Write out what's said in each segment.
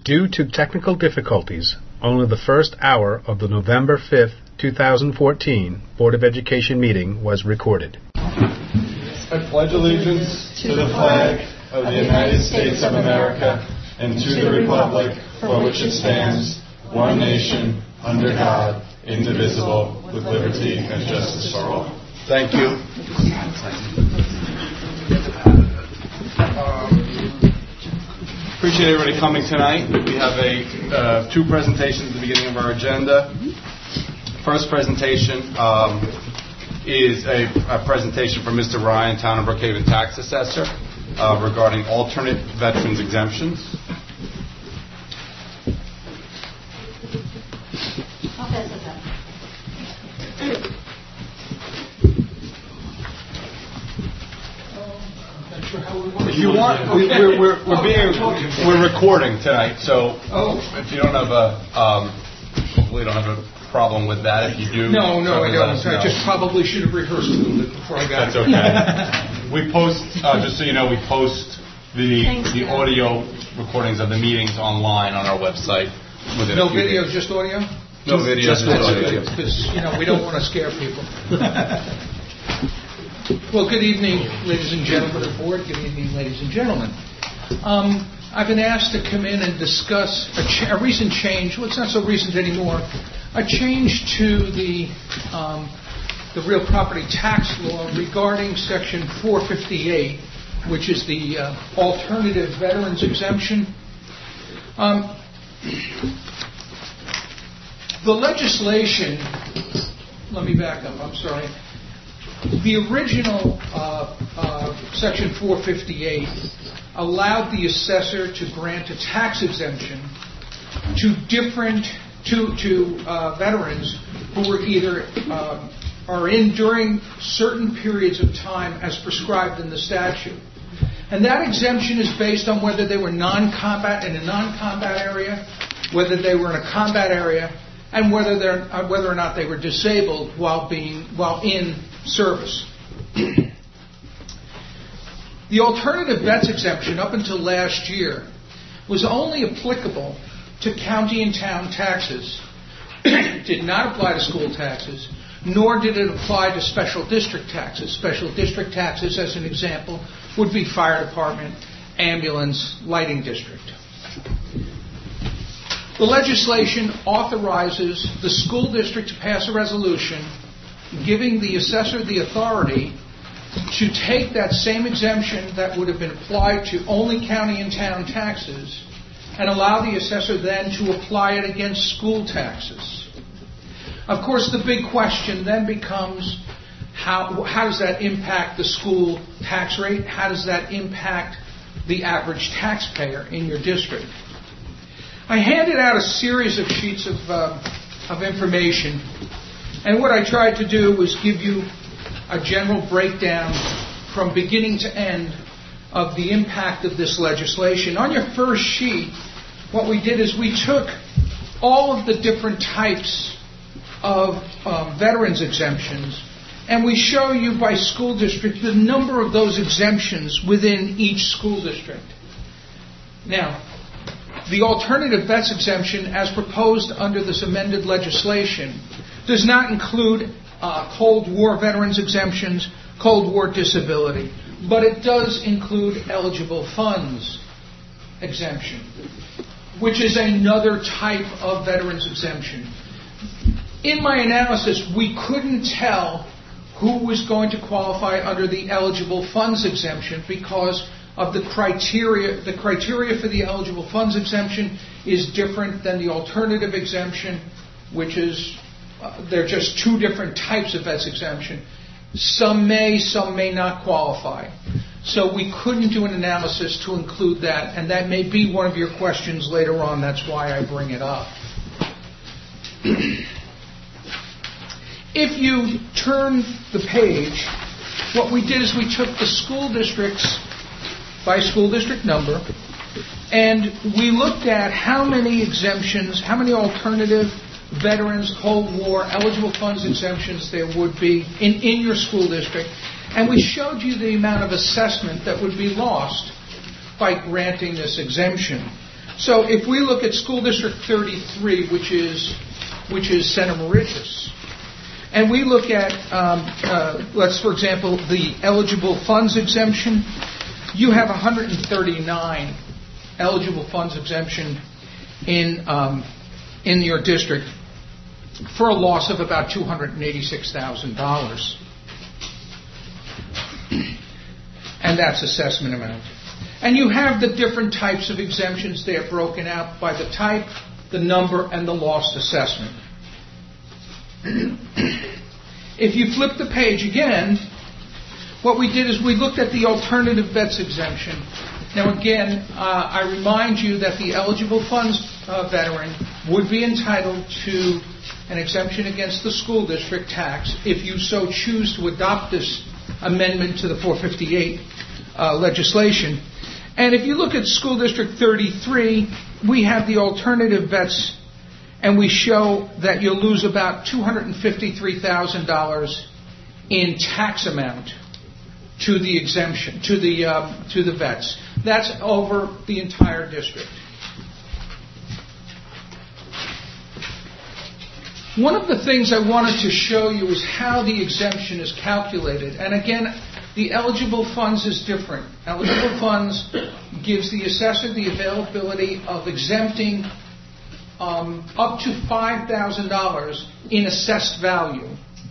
Due to technical difficulties, only the first hour of the November 5th, 2014 Board of Education meeting was recorded. I pledge allegiance to the flag of the United States of America and to the republic for which it stands, one nation, under God, indivisible, with liberty and justice for all. Thank you. Appreciate everybody coming tonight. We have two presentations at the beginning of our agenda. First presentation is a presentation from Mr. Ryan, Town of Brookhaven Tax Assessor, regarding alternate veterans exemptions. If you want, we're recording tonight, so if you don't have hopefully you don't have a problem with that. If you do, no, I don't. I just probably should have rehearsed a little bit before I got it. That's okay. We post, just so you know, we post the audio recordings of the meetings online on our website. No video, just audio. No video, just audio. Because we don't want to scare people. Well, good evening, ladies and gentlemen of the board. Good evening, ladies and gentlemen. I've been asked to come in and discuss a recent change. Well, it's not so recent anymore. A change to the real property tax law regarding Section 458, which is the alternative veterans exemption. The legislation. Let me back up. I'm sorry. The original Section 458 allowed the assessor to grant a tax exemption to veterans who were either are in during certain periods of time as prescribed in the statute. And that exemption is based on whether they were in a non-combat area, whether they were in a combat area, and whether or not they were disabled while in service. The alternative vets exemption up until last year was only applicable to county and town taxes. It did not apply to school taxes, nor did it apply to special district taxes. Special district taxes, as an example, would be fire department, ambulance, lighting district. The legislation authorizes the school district to pass a resolution giving the assessor the authority to take that same exemption that would have been applied to only county and town taxes and allow the assessor then to apply it against school taxes. Of course, the big question then becomes how does that impact the school tax rate? How does that impact the average taxpayer in your district? I handed out a series of sheets of information, and what I tried to do was give you a general breakdown from beginning to end of the impact of this legislation. On your first sheet, what we did is we took all of the different types of veterans exemptions, and we show you by school district the number of those exemptions within each school district. Now, the alternative vets exemption, as proposed under this amended legislation, does not include Cold War veterans exemptions, Cold War disability, but it does include eligible funds exemption, which is another type of veterans exemption. In my analysis, we couldn't tell who was going to qualify under the eligible funds exemption because of the criteria. The criteria for the eligible funds exemption is different than the alternative exemption, which is they're just two different types of vets exemption. Some may not qualify. So we couldn't do an analysis to include that, and that may be one of your questions later on. That's why I bring it up. If you turn the page, what we did is we took the school districts by school district number, and we looked at how many exemptions, how many alternative veterans, Cold War, eligible funds exemptions there would be in your school district. And we showed you the amount of assessment that would be lost by granting this exemption. So if we look at School District 33, which is Center Moriches, and we look at, let's, for example, the eligible funds exemption, you have 139 eligible funds exemption in your district for a loss of about $286,000. And that's assessment amount. And you have the different types of exemptions there broken out by the type, the number, and the lost assessment. If you flip the page again, what we did is we looked at the alternative vets exemption. Now again, I remind you that the eligible funds veteran would be entitled to an exemption against the school district tax if you so choose to adopt this amendment to the 458 legislation. And if you look at School District 33, we have the alternative vets, and we show that you'll lose about $253,000 in tax amount to the exemption, to the vets. That's over the entire district. One of the things I wanted to show you is how the exemption is calculated. And again, the eligible funds is different. Eligible funds gives the assessor the availability of exempting up to $5,000 in assessed value.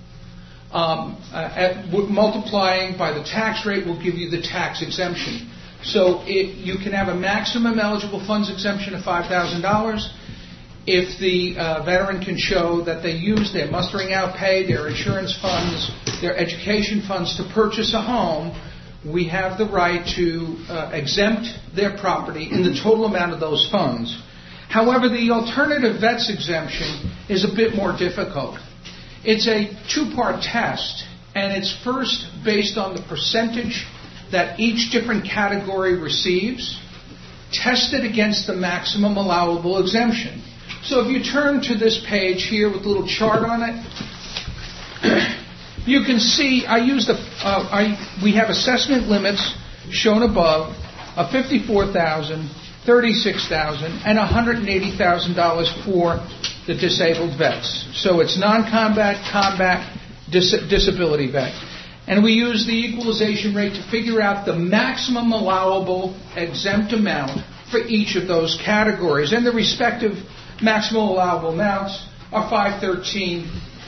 Multiplying by the tax rate will give you the tax exemption. So you can have a maximum eligible funds exemption of $5,000. If the veteran can show that they use their mustering out pay, their insurance funds, their education funds to purchase a home, we have the right to exempt their property in the total amount of those funds. However, the alternative vets exemption is a bit more difficult. It's a two-part test, and it's first based on the percentage that each different category receives, tested against the maximum allowable exemption. So if you turn to this page here with a little chart on it, you can see we have assessment limits shown above of $54,000, $36,000, and $180,000 for the disabled vets. So it's non-combat, combat, disability vet. And we use the equalization rate to figure out the maximum allowable exempt amount for each of those categories. And the respective maximum allowable amounts are $513,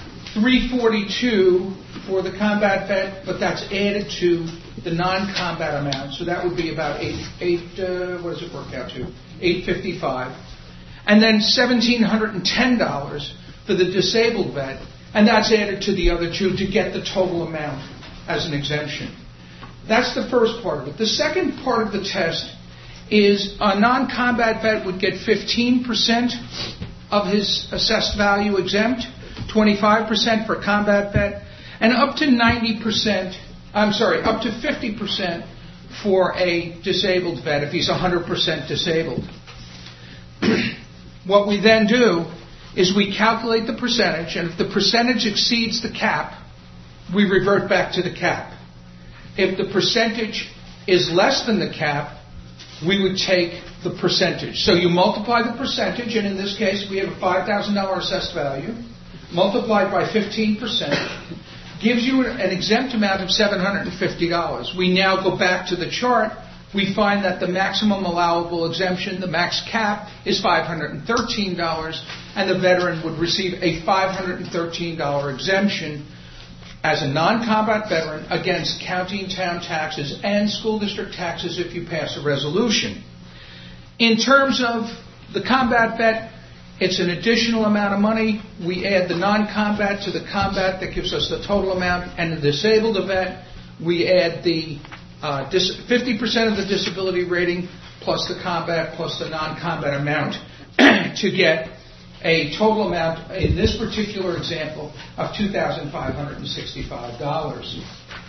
$342 for the combat vet, but that's added to the non-combat amount. So that would be about what does it work out to? $855. And then $1,710 for the disabled vet, and that's added to the other two to get the total amount as an exemption. That's the first part of it. The second part of the test is a non-combat vet would get 15% of his assessed value exempt, 25% for combat vet, and up to 50% for a disabled vet if he's 100% disabled. What we then do is we calculate the percentage, and if the percentage exceeds the cap, we revert back to the cap. If the percentage is less than the cap, we would take the percentage. So you multiply the percentage, and in this case we have a $5,000 assessed value, multiplied by 15%, gives you an exempt amount of $750. We now go back to the chart. We find that the maximum allowable exemption, the max cap, is $513, and the veteran would receive a $513 exemption as a non-combat veteran against county and town taxes and school district taxes if you pass a resolution. In terms of the combat vet, it's an additional amount of money. We add the non-combat to the combat. That gives us the total amount. And the disabled vet, we add the 50% of the disability rating plus the combat plus the non-combat amount to get a total amount, in this particular example, of $2,565.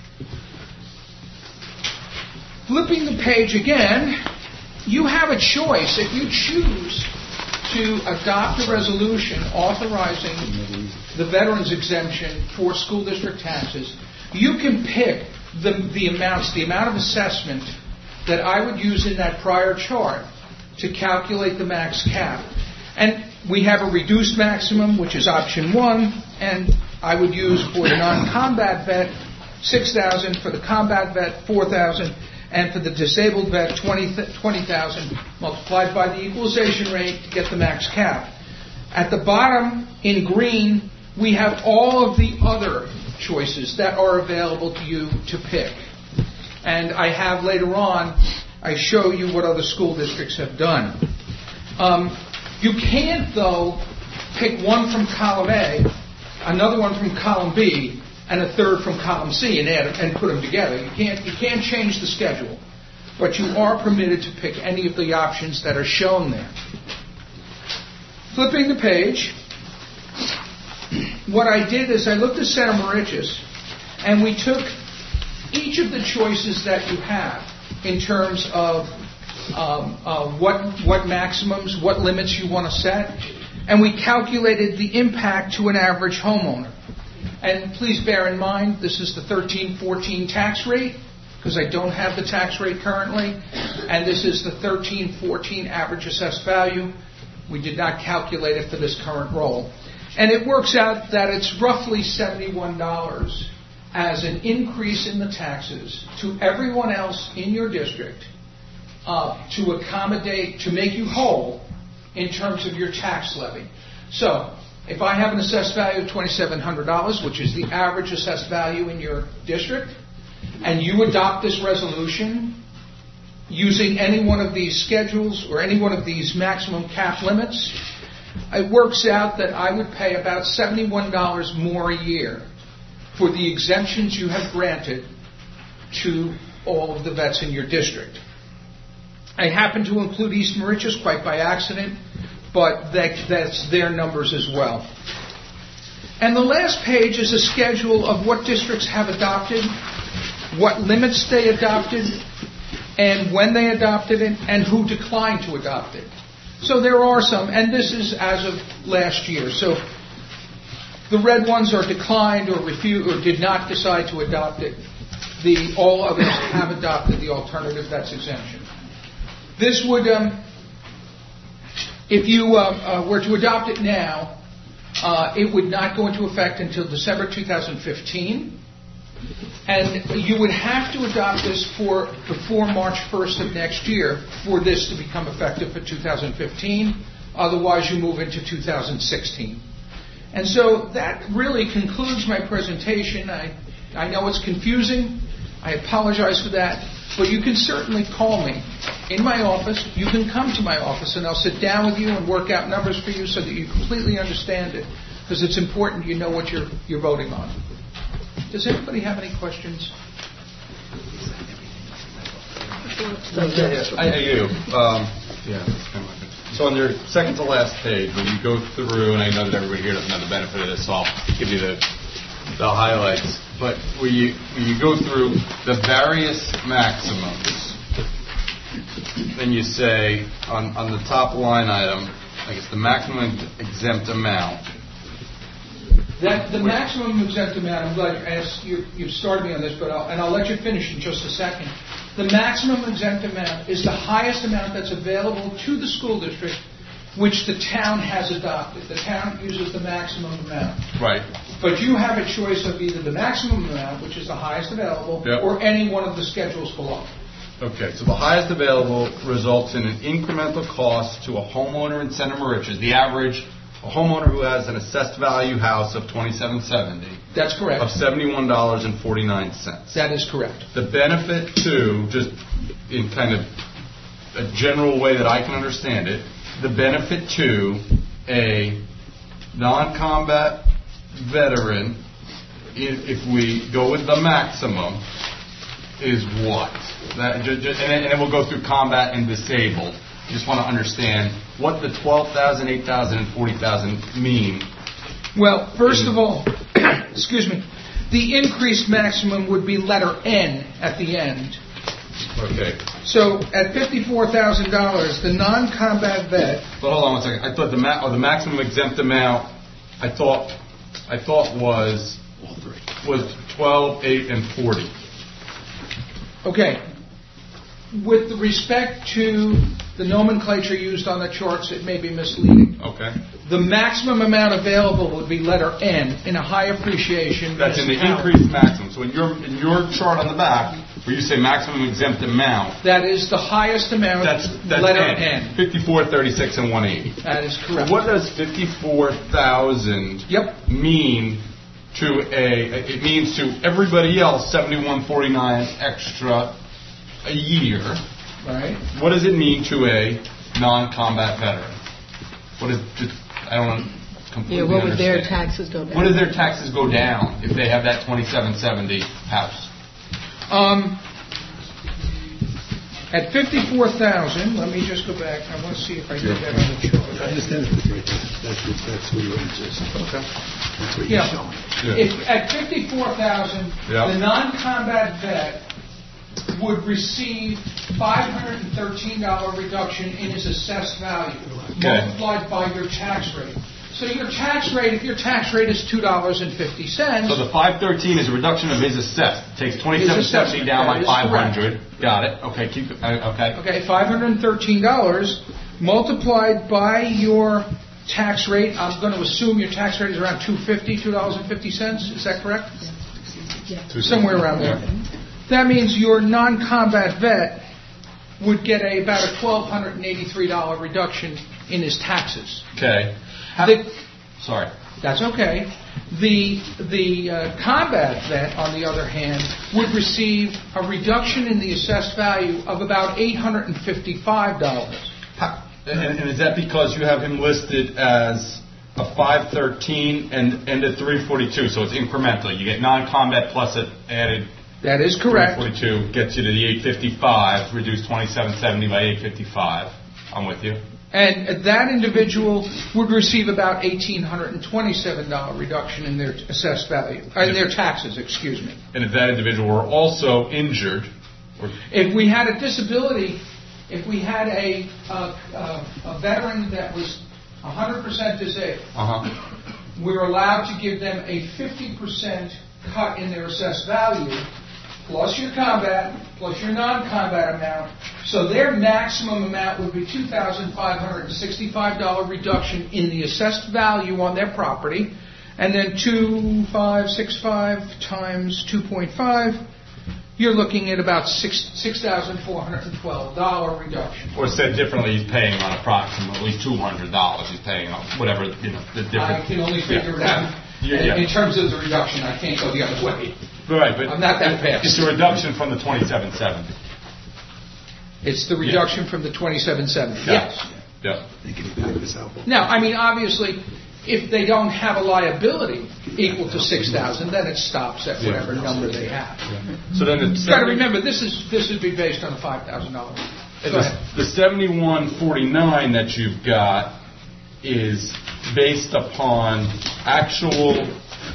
Flipping the page again, you have a choice. If you choose to adopt a resolution authorizing the veterans exemption for school district taxes, you can pick the amount of assessment that I would use in that prior chart to calculate the max cap. And we have a reduced maximum, which is option 1, and I would use for the non-combat vet $6,000, for the combat vet $4,000, and for the disabled vet $20,000 multiplied by the equalization rate to get the max cap. At the bottom in green, we have all of the other choices that are available to you to pick. And I have later on, I show you what other school districts have done. You can't, though, pick one from column A, another one from column B, and a third from column C and put them together. You can't change the schedule, but you are permitted to pick any of the options that are shown there. Flipping the page, what I did is I looked at Center Moriches, and we took each of the choices that you have in terms of what maximums, what limits you want to set, and we calculated the impact to an average homeowner. And please bear in mind, this is the 13-14 tax rate, because I don't have the tax rate currently, and this is the 13-14 average assessed value. We did not calculate it for this current roll. And it works out that it's roughly $71 as an increase in the taxes to everyone else in your district to accommodate, to make you whole in terms of your tax levy. So, if I have an assessed value of $2,700, which is the average assessed value in your district, and you adopt this resolution using any one of these schedules or any one of these maximum cap limits, it works out that I would pay about $71 more a year for the exemptions you have granted to all of the vets in your district. I happen to include East Moriches quite by accident, but that's their numbers as well. And the last page is a schedule of what districts have adopted, what limits they adopted, and when they adopted it, and who declined to adopt it. So there are some, and this is as of last year. So the red ones are declined or refused or did not decide to adopt it. All others have adopted the alternative vets exemption. This would, if you were to adopt it now, it would not go into effect until December 2015. And you would have to adopt this before March 1st of next year for this to become effective for 2015. Otherwise, you move into 2016. And so that really concludes my presentation. I know it's confusing. I apologize for that. But you can certainly call me in my office. You can come to my office, and I'll sit down with you and work out numbers for you so that you completely understand it, because it's important you know what you're voting on. Does anybody have any questions? I do. So on your second to last page, when you go through, and I know that everybody here doesn't have the benefit of this, so I'll give you the highlights. But when you go through the various maximums, then you say on the top line item, I guess the maximum exempt amount. The maximum exempt amount, I'm glad you started me on this, but I'll let you finish in just a second. The maximum exempt amount is the highest amount that's available to the school district, which the town has adopted. The town uses the maximum amount. Right. But you have a choice of either the maximum amount, which is the highest available, yep, or any one of the schedules below. Okay, so the highest available results in an incremental cost to a homeowner in Center Moriches, the average. A homeowner who has an assessed value house of $2,770. That's correct. Of $71.49. That is correct. The benefit to, just in kind of a general way that I can understand it, the benefit to a non-combat veteran, if we go with the maximum, is what? And then we'll go through combat and disabled. I just want to understand what the 12,000, 8,000, and 40,000 mean. Well, first of all, excuse me, the increased maximum would be letter N at the end. Okay. So at $54,000, the non-combat vet. But hold on one second. I thought the maximum exempt amount, I thought was 12, 8, and 40. Okay. With respect to the nomenclature used on the charts, it may be misleading. Okay. The maximum amount available would be letter N in a high appreciation. That's in the increased maximum. So in your chart on the back, where you say maximum exempt amount, that is the highest amount. That's letter N. 54, 36, and 180. That is correct. What does 54,000 mean to it means to everybody else 7149 extra a year. Right. What does it mean to a non-combat veteran? What is I don't completely what would understand. their taxes go down? What does their taxes go down if they have that 2770 house? At 54,000, let me just go back. I want to see if I did that on the chart. I understand it right there. That's what you're interested in. Okay. That's what you're showing. If at 54,000, the non-combat vet would receive $513 reduction in his assessed value, multiplied by your tax rate. So your tax rate, if your tax rate is $2.50. So the 513 is a reduction of his assessed. Takes 2770 down by 500. Got it. Okay. Okay, $513 multiplied by your tax rate. I'm going to assume your tax rate is around $2.50. Is that correct? Yeah. Somewhere around there. That means your non-combat vet would get about a $1,283 reduction in his taxes. Okay. Sorry. That's okay. The combat vet, on the other hand, would receive a reduction in the assessed value of about $855. And is that because you have him listed as a 513 and a 342? So it's incremental. You get non-combat plus it added. That is correct. 342 gets you to the 855, reduce 2770 by 855. I'm with you. And that individual would receive about $1,827 reduction in their assessed value, in their taxes, excuse me. And if that individual were also injured, if we had a disability, if we had a veteran that was 100% disabled, we're allowed to give them a 50% cut in their assessed value, plus your combat, plus your non-combat amount. So their maximum amount would be $2,565 reduction in the assessed value on their property, and then 2,565 times 2.5, you're looking at about $6,412 reduction. Or said differently, he's paying on approximately $200. He's paying on whatever the difference. I can only figure it out. In terms of the reduction, I can't go the other way. Right, but I'm not that fast. It's a reduction from the 2770. It's the reduction from the 2770. Yes. Yeah. Now, I mean, obviously, if they don't have a liability equal to 6,000, then it stops at whatever number they have. So then you've got to remember, this would be based on a $5,000. The 7149 that you've got is based upon actual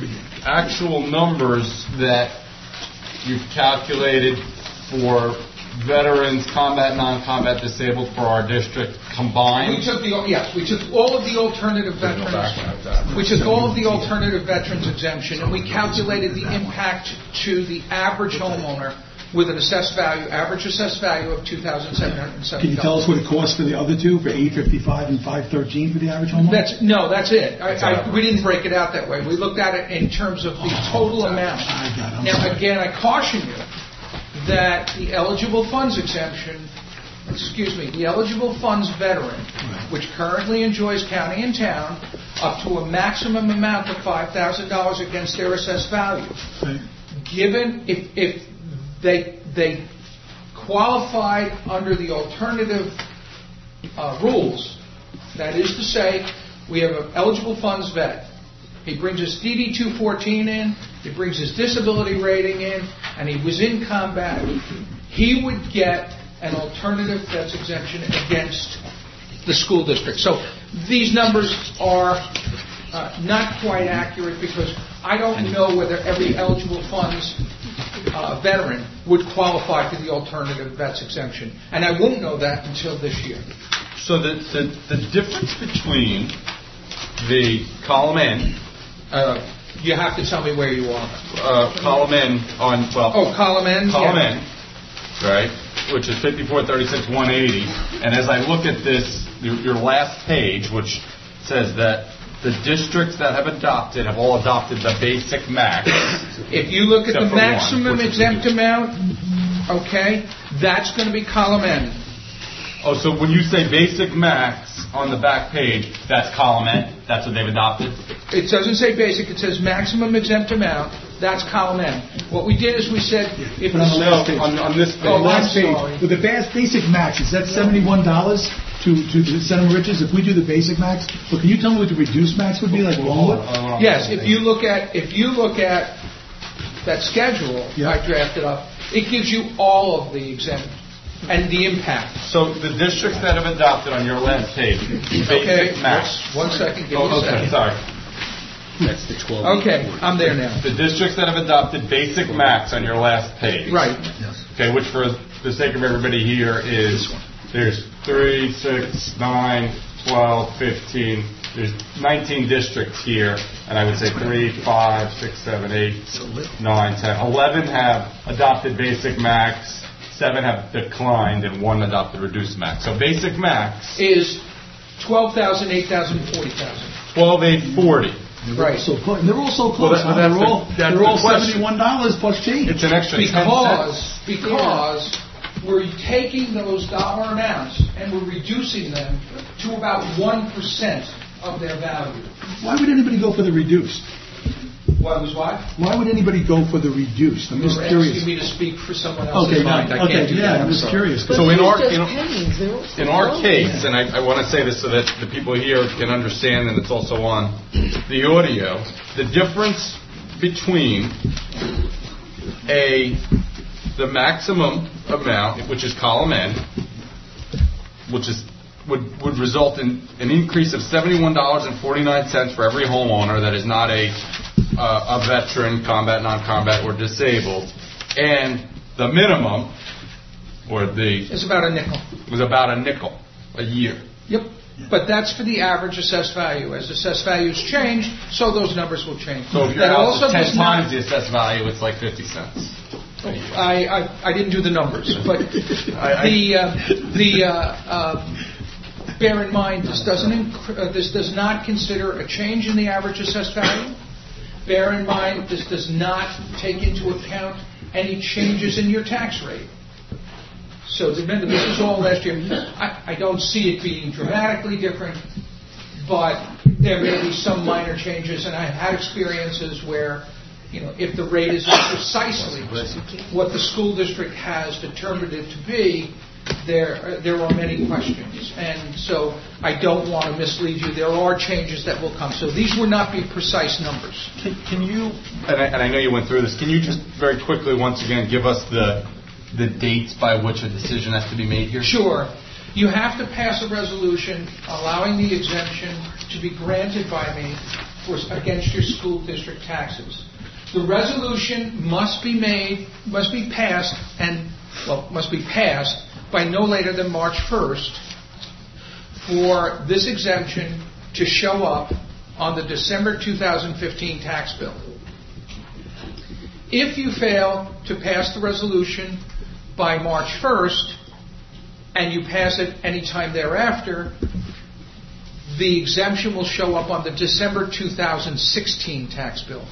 numbers that you've calculated for veterans, combat, non-combat, disabled for our district combined. We took all of the alternative veterans. We took all of the alternative veterans exemption, and we calculated the impact to the average homeowner with an average assessed value of $2,770. Can you tell us what it costs for the other two, for $855 and $513 for the average homeowner? That's it. We didn't break it out that way. We looked at it in terms of the total amount. Now, again, I caution you that the eligible funds exemption, the eligible funds veteran, which currently enjoys county and town, up to a maximum amount of $5,000 against their assessed value. Given if they qualified under the alternative rules, that is to say, we have an eligible funds vet. He brings his DD 214 in, he brings his disability rating in, and he was in combat. He would get an alternative vets exemption against the school district. So these numbers are not quite accurate because I don't know whether every eligible funds veteran would qualify for the alternative vets exemption. And I won't know that until this year. So the difference between the column N... you have to tell me where you are. Column N on... column N? Column N, right, which is 5436,180. And as I look at this, your last page, which says that the districts that have adopted have all adopted the basic max. If you look at the Except for one, maximum which is exempt reduced. amount, okay, that's going to be column N. Oh, so when you say basic max on the back page, that's column N? That's what they've adopted? It doesn't say basic, it says maximum exempt amount, that's column N. What we did is we said, if But on the last page. On this page. Oh, I'm Last page, sorry. with the basic max, is that $71 to the Senator Riches? If we do the basic max, but can you tell me what the reduced max would be like Longwood? Yes, if you look at that schedule Yeah. I drafted up, it gives you all of the exempt and the impact. So the districts that have adopted on your last page, Okay, basic max. 1 second, give me a Oh, okay, second. sorry. That's the 12. Okay, I'm there now. The districts that have adopted basic max on your last page. Right. Okay, which for the sake of everybody here is, there's 3, 6, 9, 12, 15, there's 19 districts here, and I would say 3, 5, 6, 7, 8, 9, 10. 11 have adopted basic max, 7 have declined, and 1 adopted reduced max. So basic max, Is 12,000, 8,000, 40,000. 12,840. Right. So close. And they're all so close. Well, huh? that's They're the all question. $71 plus change. It's an extra 10 cents. Because we're taking those dollar amounts and we're reducing them to about 1% of their value. Why would anybody go for the reduced? What was what? Why would anybody go for the reduced? I'm just You're curious. asking me to speak for someone else's Okay, mind. I okay, can't do that. I'm I'm just sorry. curious. But So in these our- just in- pennies, they're all so In our low. case, and I want to say this so that the people here can understand, and it's also on the audio, the difference between the maximum amount, which is column N, which is would result in an increase of $71.49 for every homeowner that is not a veteran, combat, non-combat, or disabled, and the minimum, or It's about a nickel. was about a nickel a year. Yep. But that's for the average assessed value. As assessed values change, so those numbers will change. So if your That house is 10 does not- times the assessed value, it's like 50 cents. I didn't do the numbers, but bear in mind this does not consider a change in the average assessed value. Bear in mind this does not take into account any changes in your tax rate. So remember, this is all last year. I don't see it being dramatically different, but there may be some minor changes, and I've had experiences where, if the rate is precisely what the school district has determined it to be, there are many questions. And so I don't want to mislead you. There are changes that will come. So these will not be precise numbers. Can you, and I know you went through this, can you just very quickly once again give us the dates by which a decision has to be made here? Sure. You have to pass a resolution allowing the exemption to be granted by me against your school district taxes. The resolution must be passed by no later than March 1st for this exemption to show up on the December 2015 tax bill. If you fail to pass the resolution by March 1st, and you pass it any time thereafter, the exemption will show up on the December 2016 tax bill.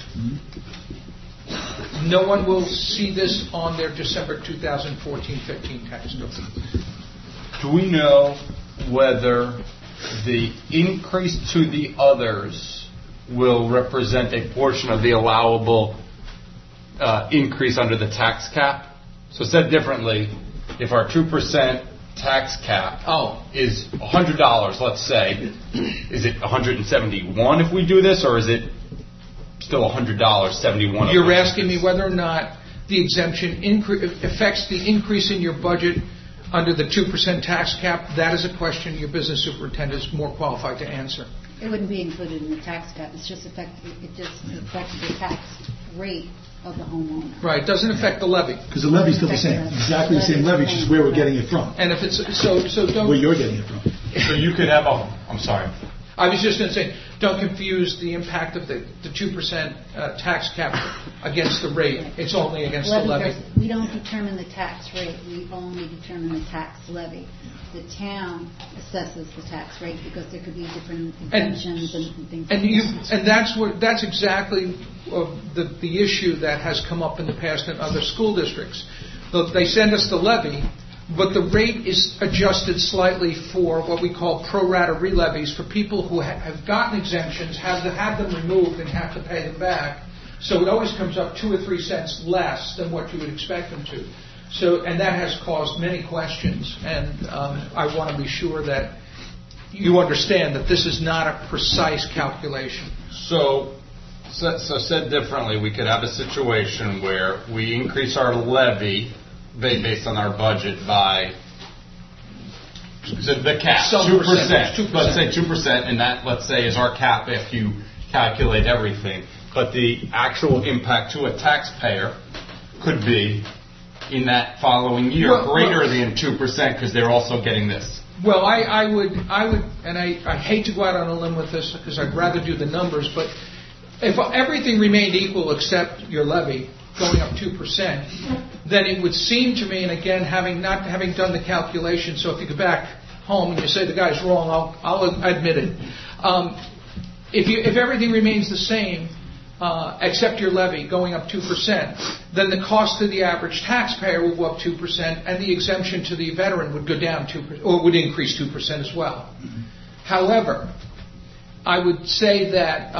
No one will see this on their December 2014-15 tax bill. Do we know whether the increase to the others will represent a portion of the allowable increase under the tax cap? So said differently, if our 2% tax cap is $100, let's say, is it $171 if we do this, or is it still $100, 71? You're asking me whether or not the exemption affects the increase in your budget under the 2% tax cap. That is a question your business superintendent is more qualified to answer. It wouldn't be included in the tax cap. It just affects the tax rate of the homeowner. Right. It doesn't affect the levy. Because the levy's still the same. Exactly the same levy, it's just where we're getting it from. And if it's so don't. Where you're getting it from. So you could have I'm sorry. I was just going to say, don't confuse the impact of the 2% tax cap against the rate. It's only against the levy. We don't determine the tax rate. We only determine the tax levy. The town assesses the tax rate because there could be different exemptions and things. And that's exactly the issue that has come up in the past in other school districts. Look, they send us the levy, but the rate is adjusted slightly for what we call pro rata re-levies for people who have gotten exemptions, have them removed, and have to pay them back. So it always comes up 2 or 3 cents less than what you would expect them to. So, and that has caused many questions. And I want to be sure that you understand that this is not a precise calculation. So said differently, we could have a situation where we increase our levy based on our budget by the cap, 2%. Let's say 2%, and that, let's say, is our cap if you calculate everything. But the actual impact to a taxpayer could be in that following year greater than 2% because they're also getting this. Well, I would, and I hate to go out on a limb with this because I'd rather do the numbers, but if everything remained equal except your levy going up 2%, then it would seem to me, and again, not having done the calculation, so if you go back home and you say the guy's wrong, I'll admit it. If everything remains the same, except your levy going up 2%, then the cost to the average taxpayer will go up 2%, and the exemption to the veteran would go down 2%, or would increase 2% as well. Mm-hmm. However, I would say that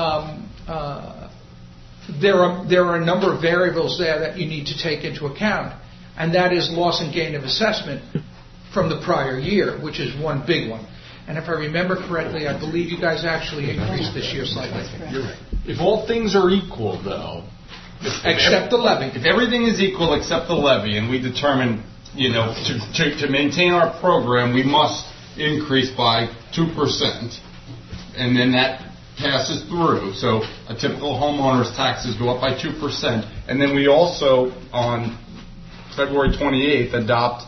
there are a number of variables there that you need to take into account, and that is loss and gain of assessment from the prior year, which is one big one. And if I remember correctly, I believe you guys actually increased this year slightly. You're right. If all things are equal, though, except the levy. If everything is equal except the levy, and we determine, to maintain our program, we must increase by 2%, and then that passes through. So a typical homeowner's taxes go up by 2%, and then we also, on February 28th, adopt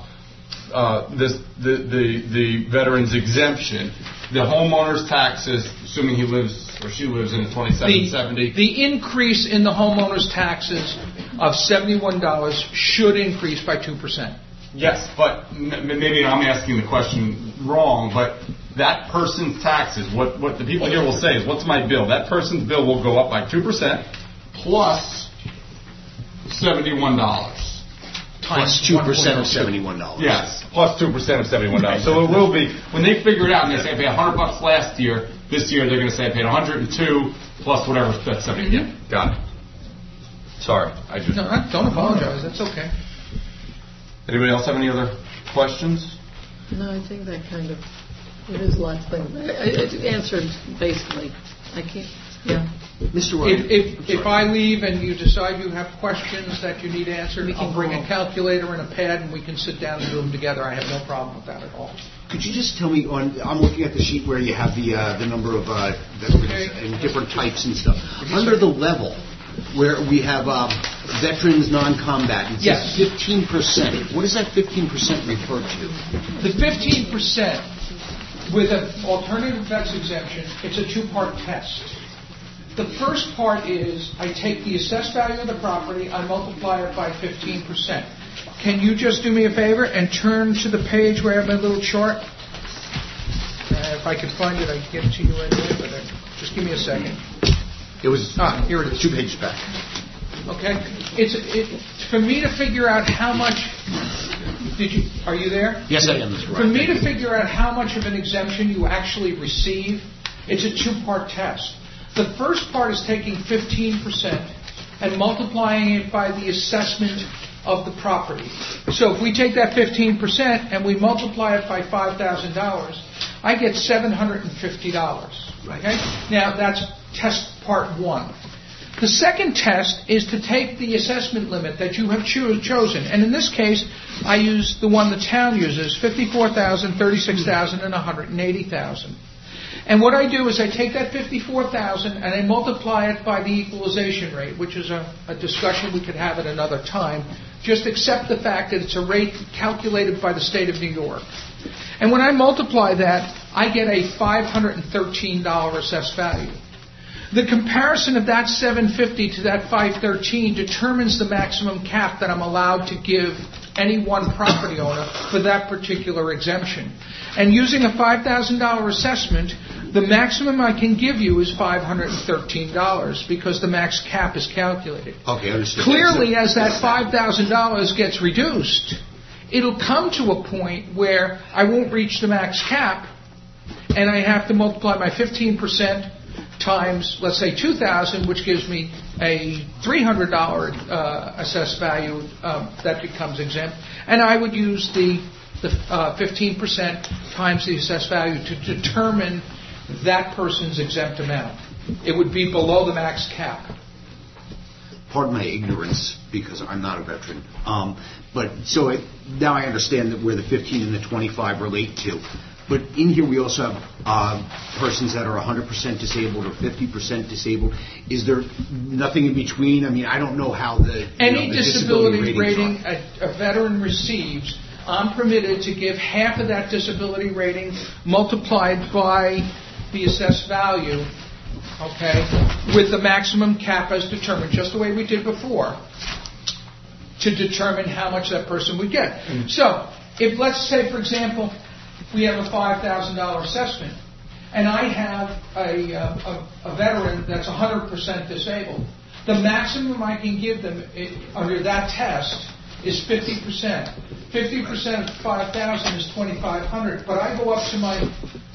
the veteran's exemption. The homeowner's taxes, assuming he lives or she lives in a 2770. The increase in the homeowner's taxes of $71 should increase by 2%. Yes, but maybe I'm asking the question wrong, but that person's taxes, what the people here will say is, what's my bill? That person's bill will go up by 2% plus $71. Plus 2% of $71. Yes, plus 2% of $71. So it will be, when they figure it out and they say I paid $100 last year, this year they're going to say I paid $102 plus whatever, that's 70. Mm-hmm. Yeah, got it. Sorry. No, don't apologize. That's okay. Anybody else have any other questions? No, I think that kind of, it is less than, it answered basically. I can't, yeah. Mr. Ryan. If I leave and you decide you have questions that you need answered, I'll bring a calculator and a pad and we can sit down and do them together. I have no problem with that at all. Could you just tell me, I'm looking at the sheet where you have the number of veterans and different types and stuff. Under the level where we have veterans non-combatants, yes. 15%. What does that 15% refer to? The 15% with an alternative vets exemption, it's a two-part test. The first part is I take the assessed value of the property, I multiply it by 15%. Can you just do me a favor and turn to the page where I have my little chart? If I could find it, I'd give it to you right away, but just give me a second. It was here it is. 2 pages back. Okay. It's for me to figure out how much. Are you there? Yes, I am. For me to figure out how much of an exemption you actually receive, it's a two-part test. The first part is taking 15% and multiplying it by the assessment of the property. So if we take that 15% and we multiply it by $5,000, I get $750. Right. Okay? Now that's test part one. The second test is to take the assessment limit that you have chosen. And in this case, I use the one the town uses, $54,000, $36,000, and $180,000. And what I do is I take that $54,000 and I multiply it by the equalization rate, which is a discussion we could have at another time. Just accept the fact that it's a rate calculated by the state of New York. And when I multiply that I get a $513 assessed value. The comparison of that $750 to that $513 determines the maximum cap that I'm allowed to give any one property owner for that particular exemption. And using a $5,000 assessment, the maximum I can give you is $513 because the max cap is calculated. Okay, understood. Clearly, as that $5,000 gets reduced, it'll come to a point where I won't reach the max cap, and I have to multiply my 15% times, let's say, $2,000, which gives me a $300 assessed value that becomes exempt, and I would use the 15% times the assessed value to determine that person's exempt amount. It would be below the max cap. Pardon my ignorance, because I'm not a veteran. Now I understand that where the 15 and the 25 relate to. But in here we also have persons that are 100% disabled or 50% disabled. Is there nothing in between? I mean, I don't know how the disability rating a veteran receives. I'm permitted to give half of that disability rating multiplied by the assessed value, okay, with the maximum cap as determined, just the way we did before, to determine how much that person would get. Mm-hmm. So, if let's say, for example, we have a $5,000 assessment, and I have a veteran that's 100% disabled, the maximum I can give them under that test is 50%. 50% of 5,000 is 2,500. But I go up to my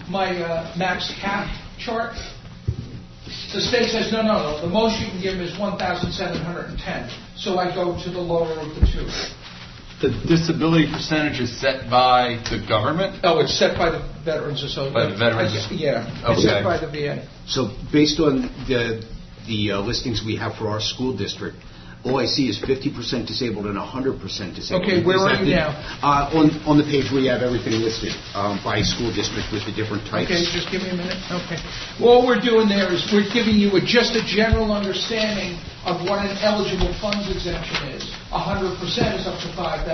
max cap chart. The state says, no. The most you can give them is 1,710. So I go to the lower of the two. The disability percentage is set by the government? Oh, it's set by the Veterans Association. By the Veterans? Yeah, okay. It's set by the VA. So based on the listings we have for our school district, all I see is 50% disabled and 100% disabled. Okay, where are you now? On the page where you have everything listed by school district with the different types. Okay, just give me a minute. Okay. All we're doing there is we're giving you just a general understanding of what an eligible funds exemption is. 100% is up to $5,000.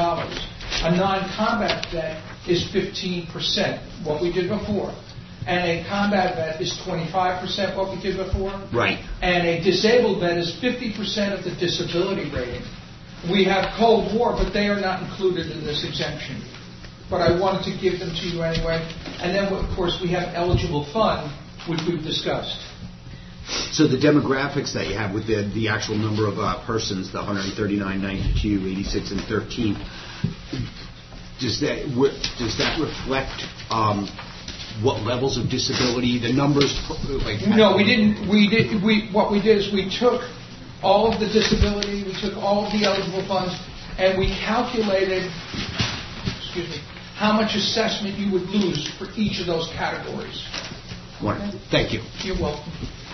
A non-combat vet is 15%, what we did before. And a combat vet is 25%, what we did before. Right. And a disabled vet is 50% of the disability rating. We have Cold War, but they are not included in this exemption. But I wanted to give them to you anyway. And then, of course, we have eligible fund, which we've discussed. So the demographics that you have with the actual number of persons, the 139, 92, 86, and 13, does that reflect what levels of disability, the numbers? No, we didn't. What we did is we took all of the disability, we took all of the eligible funds, and we calculated, how much assessment you would lose for each of those categories. Wonderful. Thank you. You're welcome.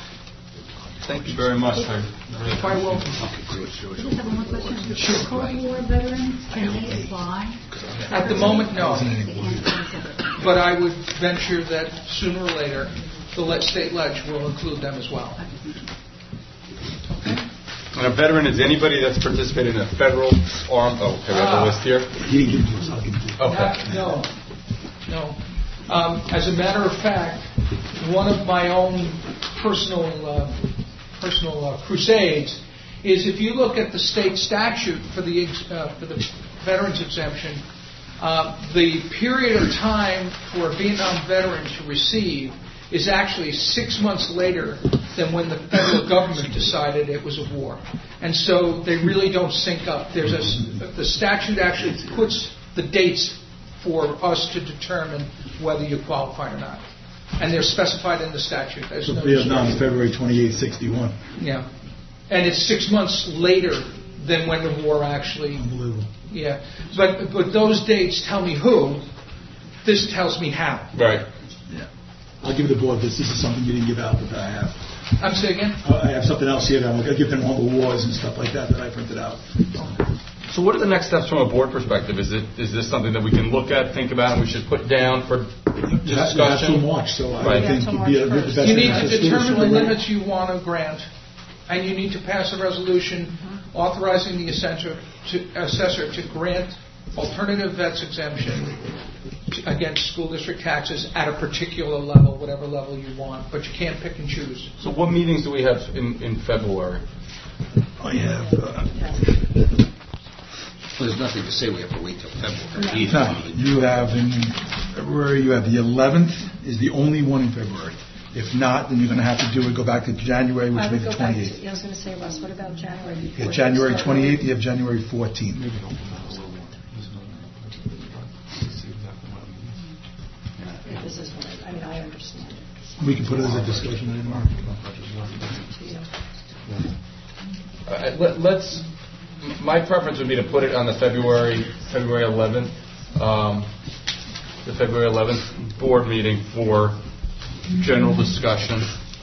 Thank you very much, sir. Quite welcome. I just have one more question. Sure. Cold War veterans, can they apply? At the moment, no. But I would venture that sooner or later, the state ledge will include them as well. And a veteran is anybody that's participated in a federal armed... Oh, okay, we have the list here. Okay. No. As a matter of fact, one of my own personal crusades is if you look at the state statute for the veterans exemption, the period of time for a Vietnam veteran to receive is actually 6 months later than when the federal government decided it was a war. And so they really don't sync up. The statute actually puts the dates for us to determine whether you qualify or not. And they're specified in the statute. So Vietnam, February 28, 61. Yeah. And it's 6 months later than when the war actually... Unbelievable. Yeah. But those dates tell me who. This tells me how. Right. Yeah. I'll give the board this. This is something you didn't give out that I have. I'm saying again? I have something else here that I'll give them all the wars and stuff like that I printed out. So what are the next steps from a board perspective? Is this something that we can look at, think about, and we should put down for discussion? That's till March, so I think you'd be the best. You need to determine the limits you want to grant, and you need to pass a resolution authorizing the assessor to grant alternative vets exemption against school district taxes at a particular level, whatever level you want, but you can't pick and choose. So what meetings do we have in February? I have, There's nothing to say we have to wait till February. No. no, you have in February, you have the 11th is the only one in February. If not, then you're going to have to go back to January, which I will would be the go back 28th. to, I was going to say, Russ, what about January? You before have January you start? 28th, you have January 14th. This is what I mean, I understand it. We can put it as a discussion item. Let's. My preference would be to put it on the February 11th, the February 11th board meeting for general discussion.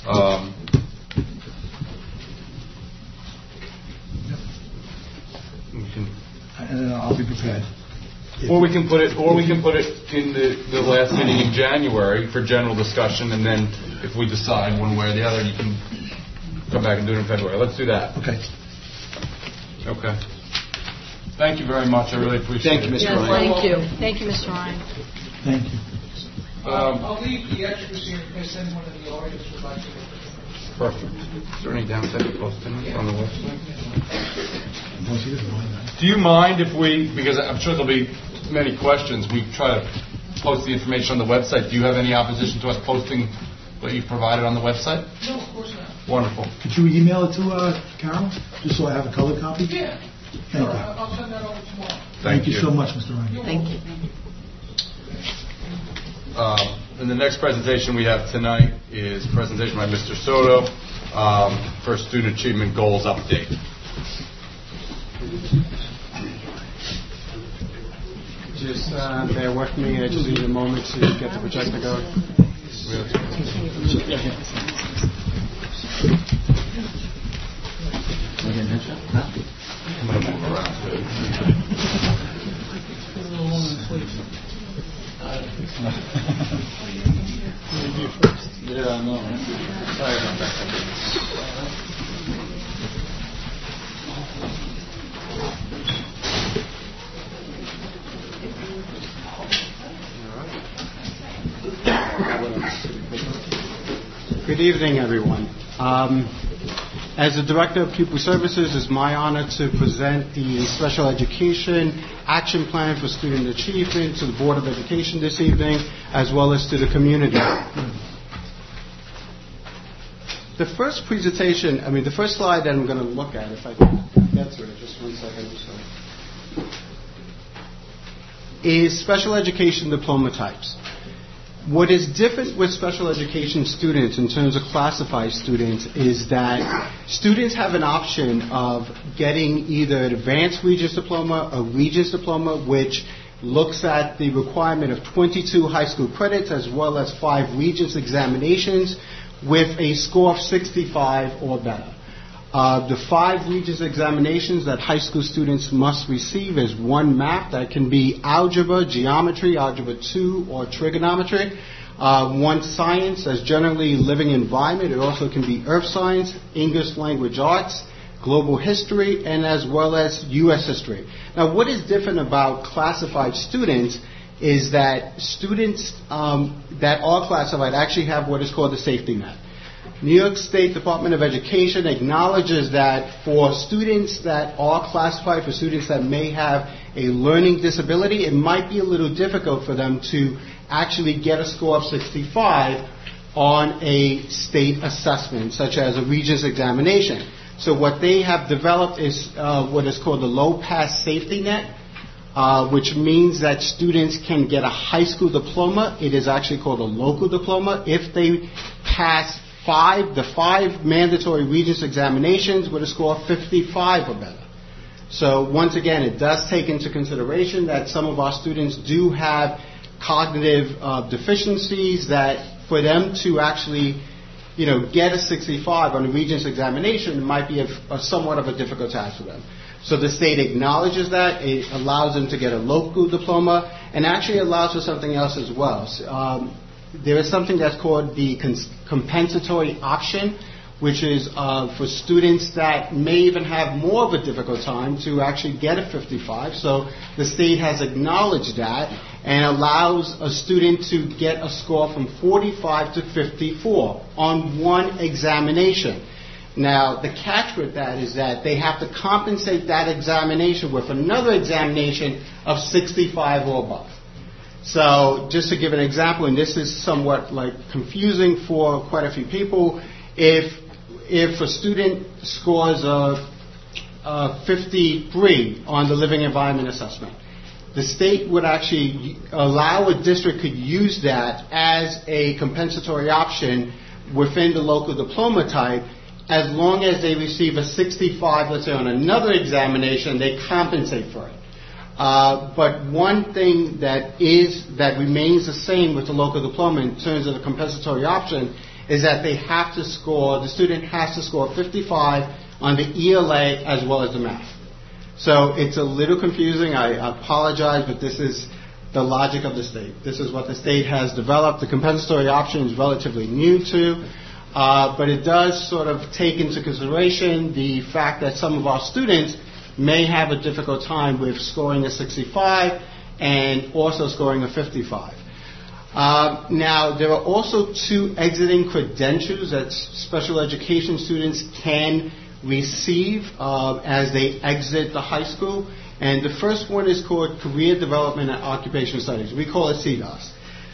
And I'll be prepared. Or we can put it in the last meeting in January for general discussion, and then if we decide one way or the other, you can come back and do it in February. Let's do that. Okay. Okay. Thank you very much. I really appreciate Thank you, it. Mr. Yes, Ryan. thank you. Thank you, Mr. Ryan. Thank you. I'll leave the extras here in case anyone in the audience would like to look at them. Perfect. Is there any downside to posting it on the website? Do you mind if we, because I'm sure there'll be many questions, we try to post the information on the website. Do you have any opposition to us posting what you've provided on the website? No, of course not. Wonderful. Could you email it to Carol, just so I have a colored copy? Yeah. Thank Sure, you. I'll send that over tomorrow. Thank you so much, Mr. Ryan. Thank you. And the next presentation we have tonight is a presentation by Mr. Soto for Student Achievement Goals Update. Just bear with me. I just need a moment to get the projector going. I'm going to move around too. Yeah, I know. Sorry about that. Good evening, everyone. As the Director of Pupil Services, it's my honor to present the Special Education Action Plan for Student Achievement to the Board of Education this evening, as well as to the community. The first presentation, the first slide that I'm going to look at, if I can get to it, just 1 second, I'm sorry, is special education diploma types. What is different with special education students in terms of classified students is that students have an option of getting either an advanced Regents diploma or Regents diploma, which looks at the requirement of 22 high school credits as well as 5 Regents examinations with a score of 65 or better. The 5 Regents examinations that high school students must receive is 1 math, that can be algebra, geometry, algebra 2, or trigonometry. 1 science, as generally living environment. It also can be earth science, English language arts, global history, and as well as U.S. history. Now, what is different about classified students is that students that are classified actually have what is called the safety net. New York State Department of Education acknowledges that for students that are classified, for students that may have a learning disability, it might be a little difficult for them to actually get a score of 65 on a state assessment, such as a Regents examination. So what they have developed is what is called the low pass safety net, which means that students can get a high school diploma. It is actually called a local diploma if they pass the 5 mandatory Regents examinations with a score of 55 or better. So once again, it does take into consideration that some of our students do have cognitive deficiencies that for them to actually, get a 65 on the Regents examination might be a somewhat of a difficult task for them. So the state acknowledges that. It allows them to get a local diploma and actually allows for something else as well. There is something that's called the compensatory option, which is for students that may even have more of a difficult time to actually get a 55. So the state has acknowledged that and allows a student to get a score from 45 to 54 on one examination. Now, the catch with that is that they have to compensate that examination with another examination of 65 or above. So, just to give an example, and this is somewhat like confusing for quite a few people, if a student scores a 53 on the living environment assessment, the state would actually allow a district could use that as a compensatory option within the local diploma type, as long as they receive a 65, let's say, on another examination, they compensate for it. But one thing that remains the same with the local diploma in terms of the compensatory option is that the student has to score 55 on the ELA as well as the math. So it's a little confusing. I apologize, but this is the logic of the state. This is what the state has developed. The compensatory option is relatively new too, but it does sort of take into consideration the fact that some of our students may have a difficult time with scoring a 65 and also scoring a 55. Now, there are also 2 exiting credentials that special education students can receive as they exit the high school. And the first one is called Career Development and Occupational Studies. We call it CDOS.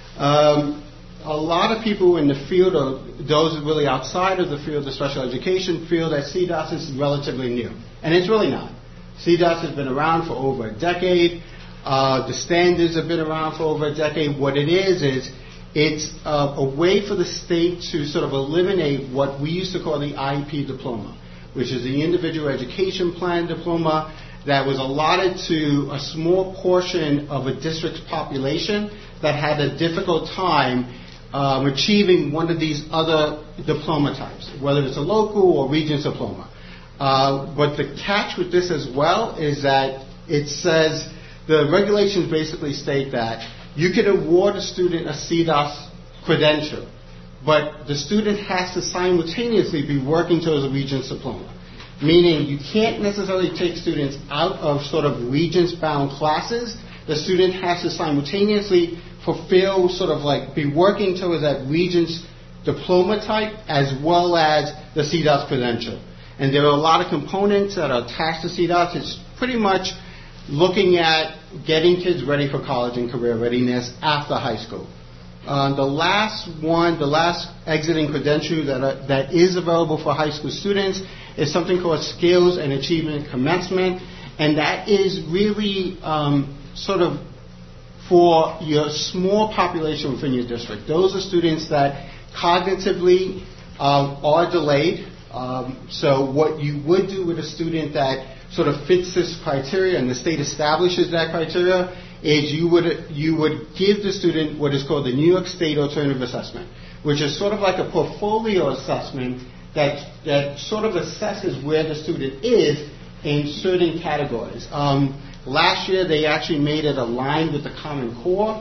A lot of people in the field, or those really outside of the field of special education, feel that CDOS is relatively new. And it's really not. CDOS has been around for over a decade. The standards have been around for over a decade. What it is it's a way for the state to sort of eliminate what we used to call the IEP diploma, which is the Individual Education Plan diploma that was allotted to a small portion of a district's population that had a difficult time achieving one of these other diploma types, whether it's a local or Regents diploma. But the catch with this as well is that it says the regulations basically state that you can award a student a CDOS credential, but the student has to simultaneously be working towards a Regents diploma. Meaning you can't necessarily take students out of sort of Regents-bound classes. The student has to simultaneously fulfill sort of like be working towards that Regents diploma type as well as the CDOS credential. And there are a lot of components that are attached to CDOS. It's pretty much looking at getting kids ready for college and career readiness after high school. The last exiting credential that is available for high school students is something called Skills and Achievement Commencement, and that is really sort of for your small population within your district. Those are students that cognitively are delayed. So what you would do with a student that sort of fits this criteria, and the state establishes that criteria, is you would give the student what is called the New York State Alternative Assessment, which is sort of like a portfolio assessment that sort of assesses where the student is in certain categories. Last year they actually made it aligned with the Common Core,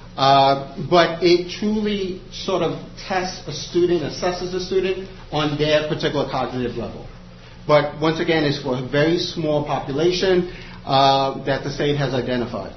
but it truly sort of tests a student, assesses a student on their particular cognitive level. But once again, it's for a very small population that the state has identified.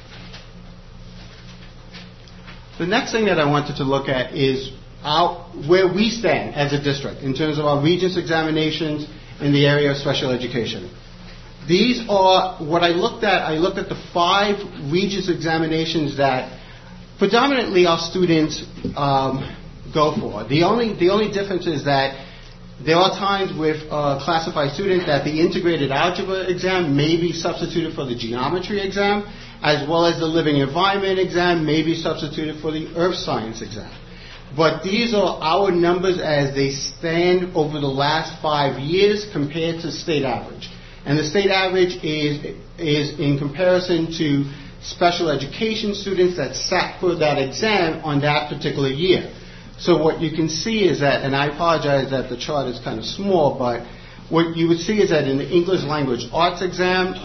The next thing that I wanted to look at is where we stand as a district in terms of our Regents examinations in the area of special education. These are what I looked at. I looked at the 5 Regents examinations that predominantly our students go for. The only difference is that there are times with a classified student that the integrated algebra exam may be substituted for the geometry exam, as well as the living environment exam may be substituted for the earth science exam. But these are our numbers as they stand over the last 5 years compared to state average. And the state average is in comparison to special education students that sat for that exam on that particular year. So what you can see is that, and I apologize that the chart is kind of small, but what you would see is that in the English language arts exam,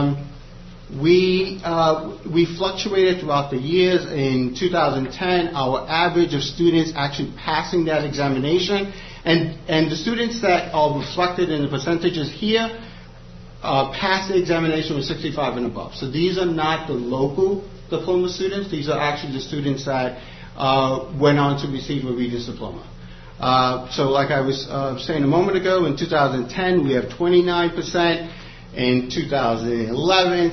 we fluctuated throughout the years. In 2010, our average of students actually passing that examination And the students that are reflected in the percentages here pass the examination with 65 and above. So these are not the local diploma students. These are actually the students that went on to receive a Regents diploma. So like I was saying a moment ago, in 2010 we have 29%, in 2011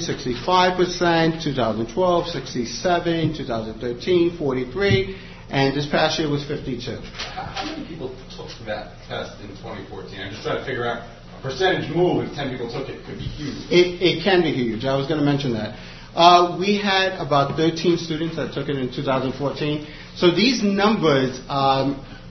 65%, 2012 67%, 2013 43%, and this past year was 52%. How many people took that test in 2014? I'm just trying to figure out a percentage move. If 10 people took it, could be huge. It can be huge. I was going to mention that. We had about 13 students that took it in 2014. So these numbers are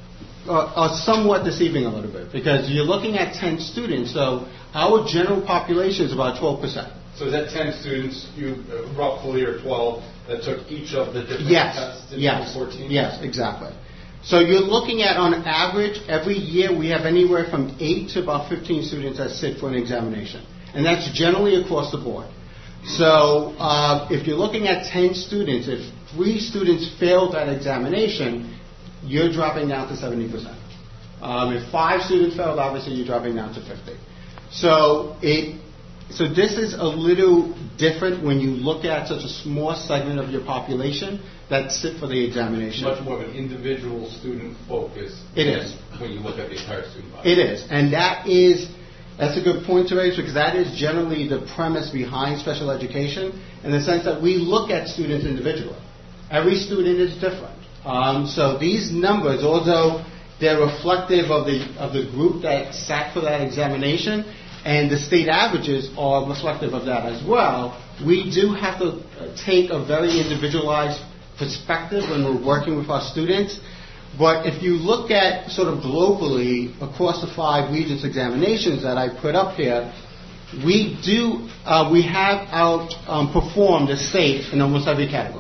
somewhat deceiving a little bit because you're looking at 10 students. So our general population is about 12%. So is that 10 students, you roughly, or 12, that took each of the different tests in 2014? Yes, exactly. So you're looking at, on average, every year we have anywhere from 8 to about 15 students that sit for an examination. And that's generally across the board. So if you're looking at 10 students, if 3 students failed that examination, you're dropping down to 70%. If 5 students failed, obviously you're dropping down to 50%. So this is a little different when you look at such a small segment of your population that sit for the examination. Much more of an individual student focus. It is. When you look at the entire student body. It is. And that's a good point to raise because that is generally the premise behind special education in the sense that we look at students individually. Every student is different. So these numbers, although they're reflective of the group that sat for that examination, and the state averages are reflective of that as well, we do have to take a very individualized perspective when we're working with our students. But if you look at sort of globally across the 5 Regents examinations that I put up here, we have outperformed the state in almost every category.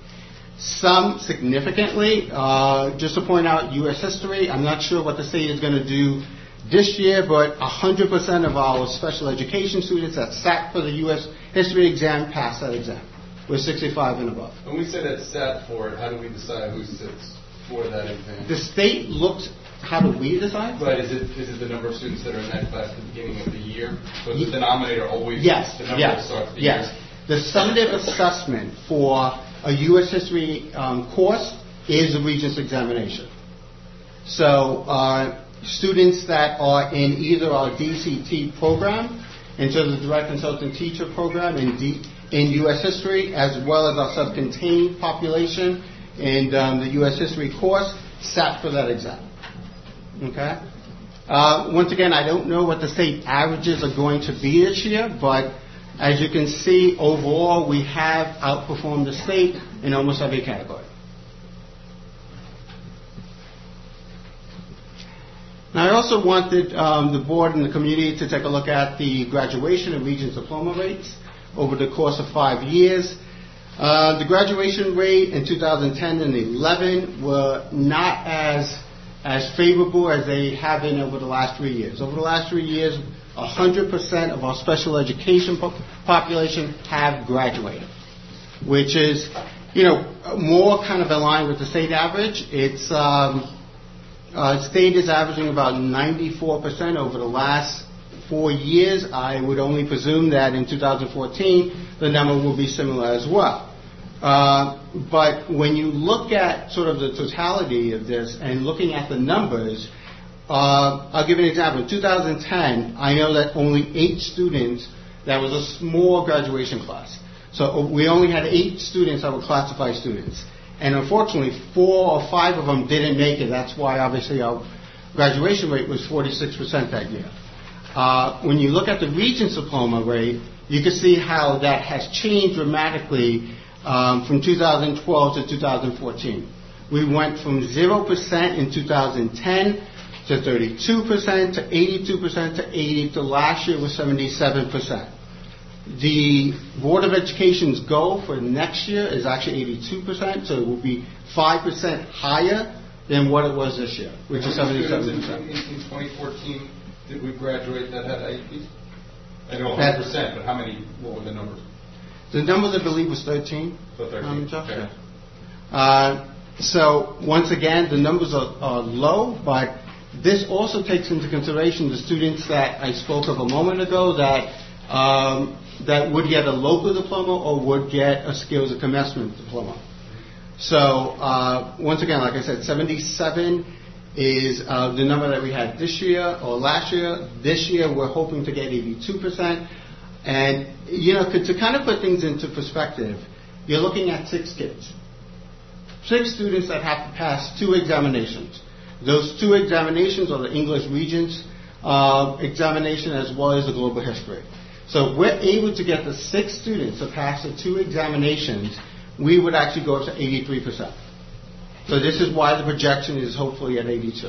Some significantly. Just to point out U.S. history, I'm not sure what the state is going to do this year, but 100% of our special education students that sat for the U.S. history exam passed that exam with 65 and above. When we say that sat for it, how do we decide who sits for that exam? The state looks. How do we decide? But is it the number of students that are in that class at the beginning of the year? So is the denominator always yes, the number that starts the yes. year? The summative assessment for a U.S. history course is a Regents examination. So students that are in either our DCT program, and so the Direct Consultant Teacher program in U.S. history, as well as our self-contained population in the U.S. history course, sat for that exam. Okay? Once again, I don't know what the state averages are going to be this year, but as you can see, overall, we have outperformed the state in almost every category. Now, I also wanted the board and the community to take a look at the graduation and Regents diploma rates over the course of 5 years. The graduation rate in 2010 and 11 were not as favorable as they have been over the last 3 years. Over the last 3 years, 100% of our special education population have graduated, which is, more kind of in line with the state average. It's state is averaging about 94% over the last 4 years. I would only presume that in 2014 the number will be similar as well. But when you look at sort of the totality of this and looking at the numbers, I'll give you an example. In 2010, I know that only 8 students, that was a small graduation class. So we only had 8 students that were classified students. And unfortunately, 4 or 5 of them didn't make it. That's why, obviously, our graduation rate was 46% that year. When you look at the Regents diploma rate, you can see how that has changed dramatically from 2012 to 2014. We went from 0% in 2010 to 32% to 82% to 80% to last year was 77%. The Board of Education's goal for next year is actually 82%, so it will be 5% higher than what it was this year, which is 77%. In 2014, did we graduate that had IEPs? I know 100%, but how many, what were the numbers? The numbers, I believe, was 13. So 13, okay. So, once again, the numbers are low, but this also takes into consideration the students that I spoke of a moment ago that would get a local diploma or would get a skills and commencement diploma. So once again, like I said, 77 is the number that we had this year or last year. This year we're hoping to get 82%. And, to kind of put things into perspective, you're looking at 6 kids. 6 students that have to pass 2 examinations. Those 2 examinations are the English Regents examination as well as the Global History. So if we're able to get the 6 students to pass the 2 examinations, we would actually go up to 83%. So this is why the projection is hopefully at 82.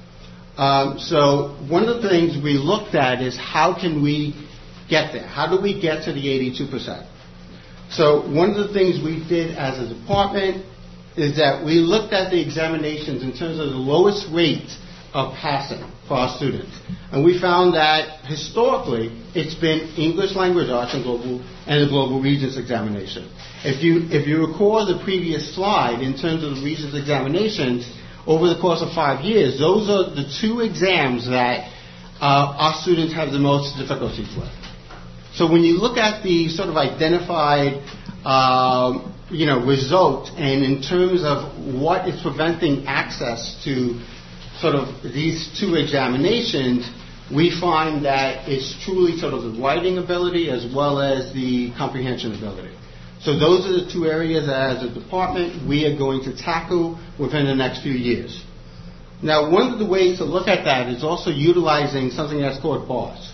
So one of the things we looked at is how can we get there? How do we get to the 82%? So one of the things we did as a department is that we looked at the examinations in terms of the lowest rate of passing for our students. And we found that historically it's been English Language Arts and the Global Regents examination. If you recall the previous slide in terms of the Regents examinations, over the course of 5 years, those are the 2 exams that our students have the most difficulties with. So when you look at the sort of identified result, and in terms of what is preventing access to sort of these 2 examinations, we find that it's truly sort of the writing ability as well as the comprehension ability. So those are the 2 areas as a department we are going to tackle within the next few years. Now, one of the ways to look at that is also utilizing something that's called BARS.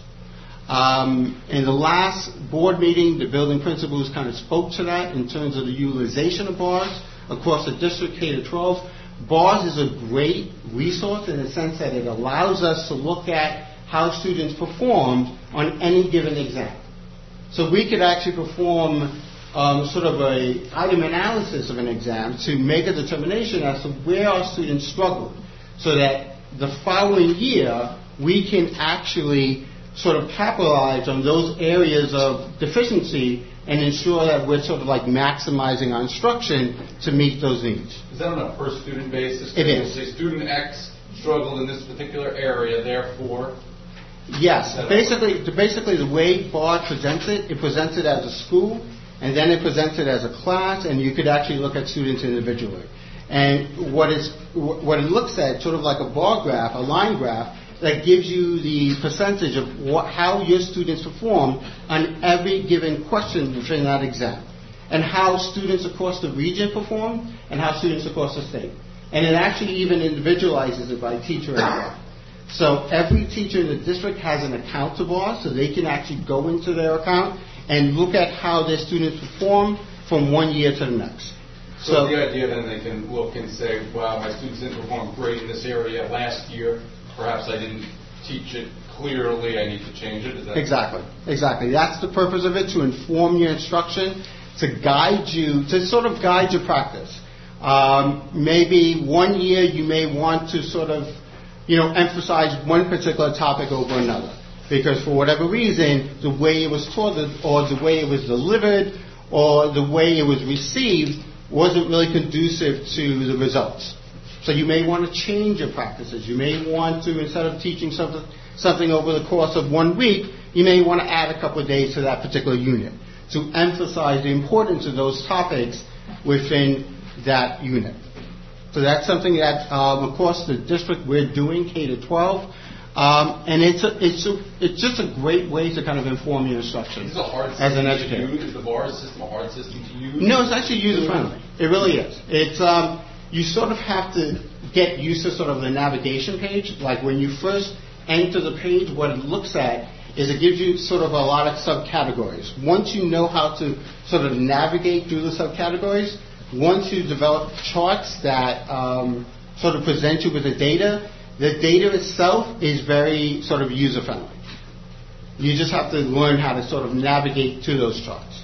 In the last board meeting, the building principals kind of spoke to that in terms of the utilization of BARS across the district K-12. BARS is a great resource in the sense that it allows us to look at how students performed on any given exam. So we could actually perform sort of an item analysis of an exam to make a determination as to where our students struggled, so that the following year we can actually sort of capitalize on those areas of deficiency and ensure that we're sort of like maximizing our instruction to meet those needs. Is that on a per student basis? It is. Say student X struggled in this particular area, therefore. Yes. Basically the way BARD presents it presents it as a school, and then it presents it as a class, and you could actually look at students individually. And what it looks at, sort of like a bar graph, a line graph, that gives you the percentage of how your students perform on every given question within that exam, and how students across the region perform, and how students across the state. And it actually even individualizes it by teacher area. So every teacher in the district has an account to BARS, so they can actually go into their account and look at how their students perform from one year to the next. So the idea then they can look and say, wow, my students didn't perform great in this area last year. Perhaps I didn't teach it clearly. I need to change it. Is that Exactly. That's the purpose of it, to inform your instruction, to guide you, to sort of guide your practice. Maybe one year you may want to sort of, emphasize one particular topic over another, because for whatever reason, the way it was taught or the way it was delivered or the way it was received wasn't really conducive to the results. So you may want to change your practices. You may want to, instead of teaching something over the course of 1 week, you may want to add a couple of days to that particular unit to emphasize the importance of those topics within that unit. So that's something that, across the district, we're doing K-12. And it's just a great way to kind of inform your instruction as an educator. Is the BARS system a hard system to use? No, it's actually user-friendly. It really is. It's you sort of have to get used to sort of the navigation page. Like when you first enter the page, what it looks at is it gives you sort of a lot of subcategories. Once you know how to sort of navigate through the subcategories, once you develop charts that sort of present you with the data itself is very sort of user-friendly. You just have to learn how to sort of navigate to those charts.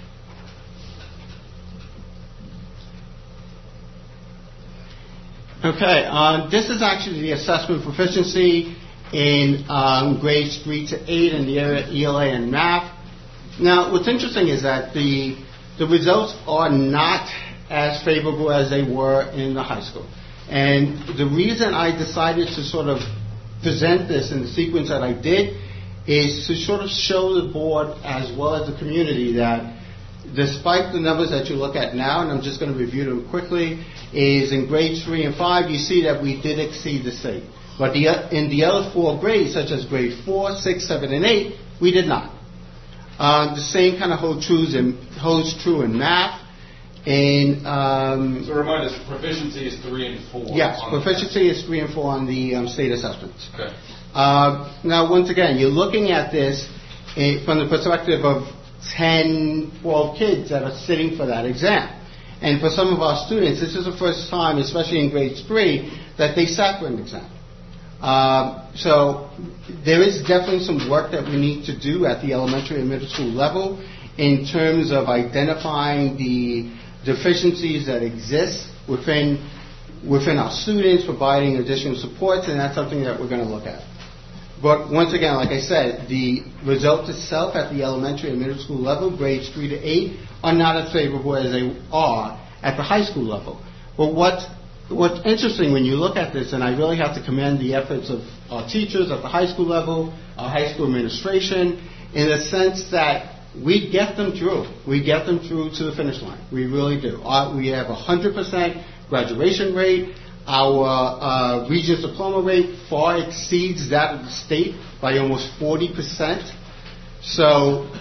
Okay, this is actually the assessment proficiency in grades 3 to 8 in the area ELA and math. Now, what's interesting is that the results are not as favorable as they were in the high school. And the reason I decided to sort of present this in the sequence that I did is to sort of show the board as well as the community that despite the numbers that you look at now, and I'm just going to review them quickly, is in grades 3 and 5, you see that we did exceed the state. But in the other 4 grades, such as grade 4, 6, 7, and 8, we did not. The same kind of holds true in math. And so remind us, proficiency is 3 and 4. Yes, proficiency is 3 and 4 on the state assessments. Okay. Now, once again, you're looking at this from the perspective of 10, 12 kids that are sitting for that exam. And for some of our students, this is the first time, especially in grade 3, that they sat for an exam. So there is definitely some work that we need to do at the elementary and middle school level in terms of identifying the deficiencies that exist within our students, providing additional supports, and that's something that we're going to look at. But once again, like I said, the results itself at the elementary and middle school level, grades 3 to 8, are not as favorable as they are at the high school level. But what's interesting when you look at this, and I really have to commend the efforts of our teachers at the high school level, our high school administration, in the sense that we get them through. We get them through to the finish line. We really do. We have a 100% graduation rate. Our Regents diploma rate far exceeds that of the state by almost 40%. So,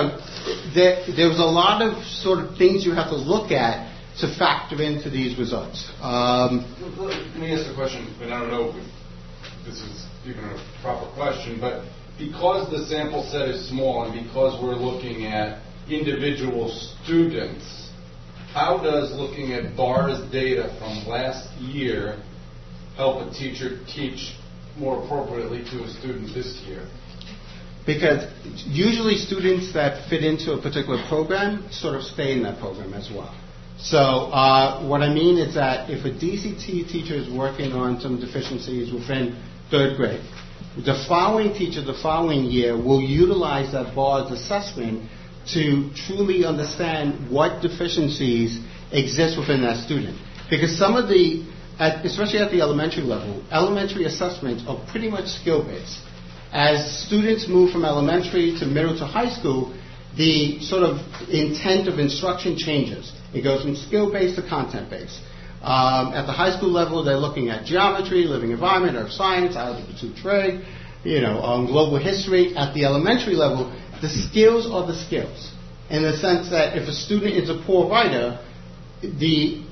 there was a lot of sort of things you have to look at to factor into these results. Let me ask a question, and I don't know if this is even a proper question, but because the sample set is small and because we're looking at individual students, how does looking at BAR's data from last year help a teacher teach more appropriately to a student this year? Because usually students that fit into a particular program sort of stay in that program as well. So what I mean is that if a DCT teacher is working on some deficiencies within 3rd grade, the following teacher the following year will utilize that BAR's assessment to truly understand what deficiencies exist within that student. Because some of the, especially at the elementary level, elementary assessments are pretty much skill-based. As students move from elementary to middle to high school, the sort of intent of instruction changes. It goes from skill-based to content-based. At the high school level, they're looking at geometry, living environment, earth science, algebra 2 trig, global history. At the elementary level, the skills are the skills, in the sense that if a student is a poor writer, the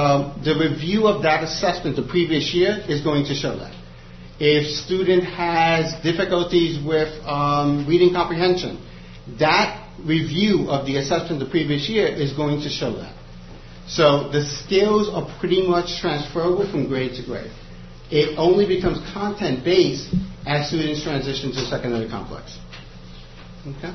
review of that assessment the previous year is going to show that. If student has difficulties with reading comprehension, that review of the assessment the previous year is going to show that. So the skills are pretty much transferable from grade to grade. It only becomes content-based as students transition to secondary complex. Okay?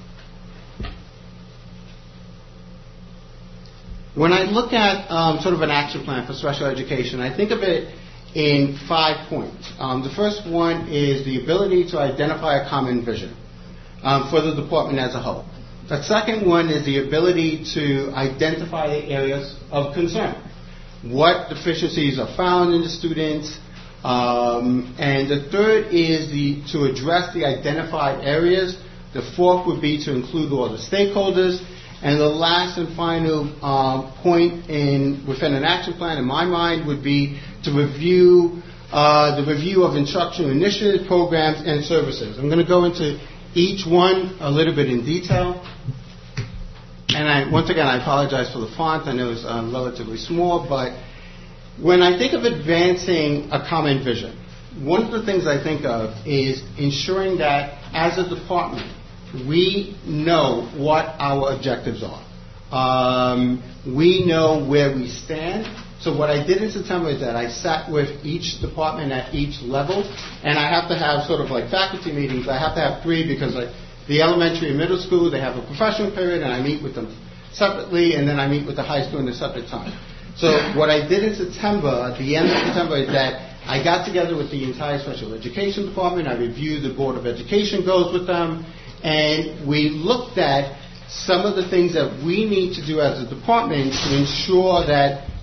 When I look at sort of an action plan for special education, I think of it in 5 points. The first one is the ability to identify a common vision for the department as a whole. The second one is the ability to identify the areas of concern. What deficiencies are found in the students. And the third is to address the identified areas. The fourth would be to include all the stakeholders. And the last and final point within an action plan, in my mind, would be to review the review of instructional initiatives, programs, and services. I'm going to go into each one a little bit in detail. And once again, I apologize for the font. I know it's relatively small, but when I think of advancing a common vision, one of the things I think of is ensuring that as a department, we know what our objectives are. We know where we stand. So what I did in September is that I sat with each department at each level, and I have to have sort of like faculty meetings. I have to have 3 because the elementary and middle school, they have a professional period, and I meet with them separately, and then I meet with the high school in a separate time. So what I did in September, at the end of September, is that I got together with the entire special education department. I reviewed the Board of Education goals with them, and we looked at some of the things that we need to do as a department to ensure that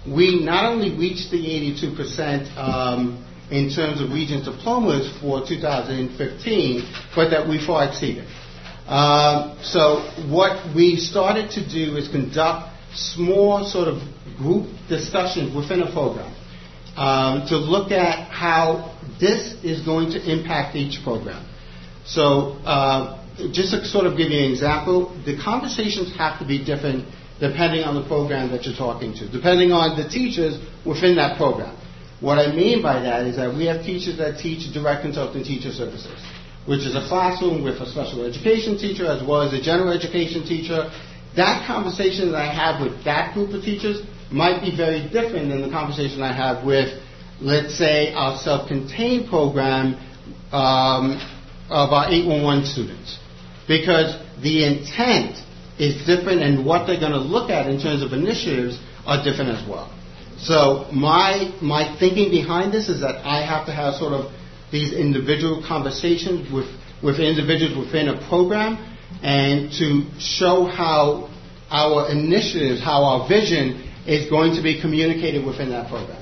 we not only reached the 82% in terms of Regents diplomas for 2015, but that we far exceeded. So what we started to do is conduct small sort of group discussions within a program to look at how this is going to impact each program. So just to sort of give you an example, the conversations have to be different depending on the program that you're talking to, depending on the teachers within that program. What I mean by that is that we have teachers that teach direct consultant teacher services, which is a classroom with a special education teacher as well as a general education teacher. That conversation that I have with that group of teachers might be very different than the conversation I have with, let's say, our self-contained program of our 811 students. Because the intent is different and what they're going to look at in terms of initiatives are different as well. So my thinking behind this is that I have to have sort of these individual conversations with individuals within a program and to show how our initiatives, how our vision is going to be communicated within that program.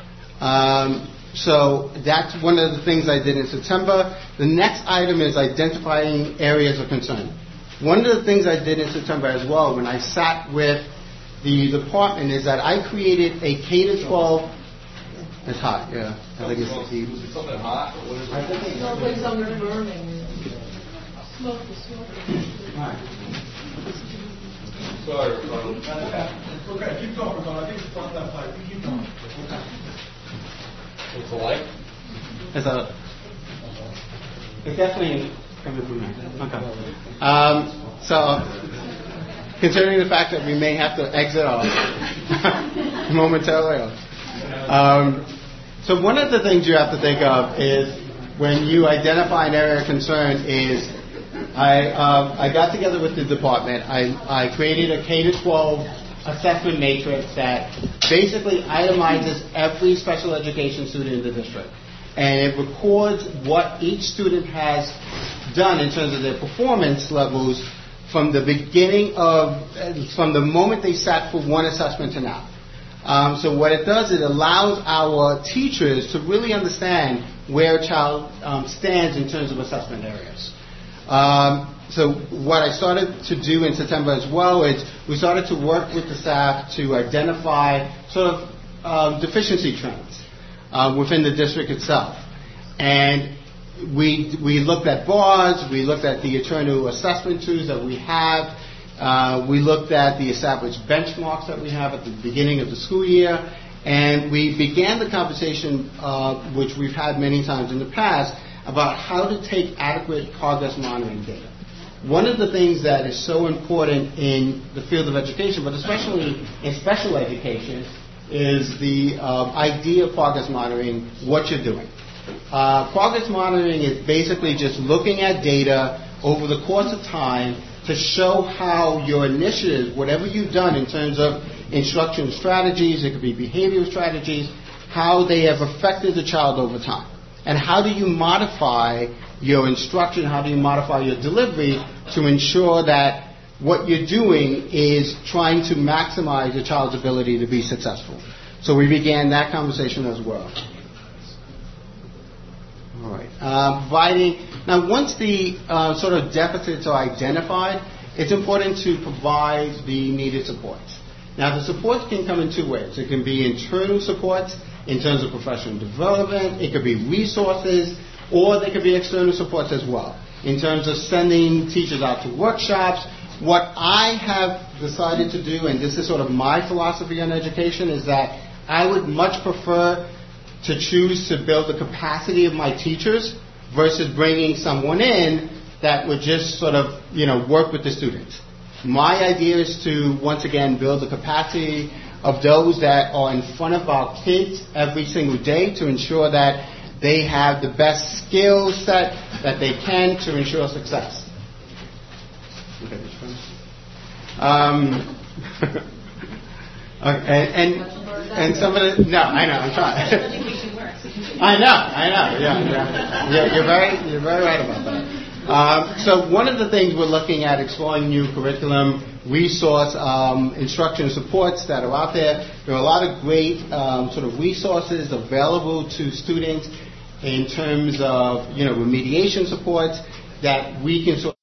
So that's one of the things I did in September. The next item is identifying areas of concern. One of the things I did in September as well when I sat with the department is that I created a K-12. It's hot, yeah. I think it's something hot. What is it? Something's under burning. Smoke. Sorry. Okay, keep going, I think it's on that pipe. Keep going. What's the light? It's definitely coming from there. Okay. So, considering the fact that we may have to exit off momentarily. So one of the things you have to think of is when you identify an area of concern is I got together with the department. I created a K-12 assessment matrix that basically itemizes every special education student in the district. And it records what each student has done in terms of their performance levels from the beginning from the moment they sat for one assessment to now. So what it does, it allows our teachers to really understand where a child stands in terms of assessment areas. So what I started to do in September as well is we started to work with the staff to identify sort of deficiency trends within the district itself. And we looked at bars, we looked at the internal assessment tools that we have, we looked at the established benchmarks that we have at the beginning of the school year, and we began the conversation, which we've had many times in the past, about how to take adequate progress monitoring data. One of the things that is so important in the field of education, but especially in special education, is the idea of progress monitoring, what you're doing. Progress monitoring is basically just looking at data over the course of time to show how your initiatives, whatever you've done in terms of instruction strategies, it could be behavioral strategies, how they have affected the child over time. And how do you modify your instruction, how do you modify your delivery to ensure that what you're doing is trying to maximize the child's ability to be successful. So we began that conversation as well. All right. Now, once the sort of deficits are identified, it's important to provide the needed supports. Now, the supports can come in two ways. It can be internal supports in terms of professional development. It could be resources, or they could be external supports as well in terms of sending teachers out to workshops. What I have decided to do, and this is sort of my philosophy on education, is that I would much prefer to choose to build the capacity of my teachers versus bringing someone in that would just sort of, work with the students. My idea is to, once again, build the capacity of those that are in front of our kids every single day to ensure that they have the best skill set that they can to ensure success. Okay, and some of the, no, I know, I'm trying. I know, yeah. You're very right about that. So one of the things we're looking at exploring new curriculum, resource, instruction supports that are out there. There are a lot of great sort of resources available to students in terms of remediation supports that we can sort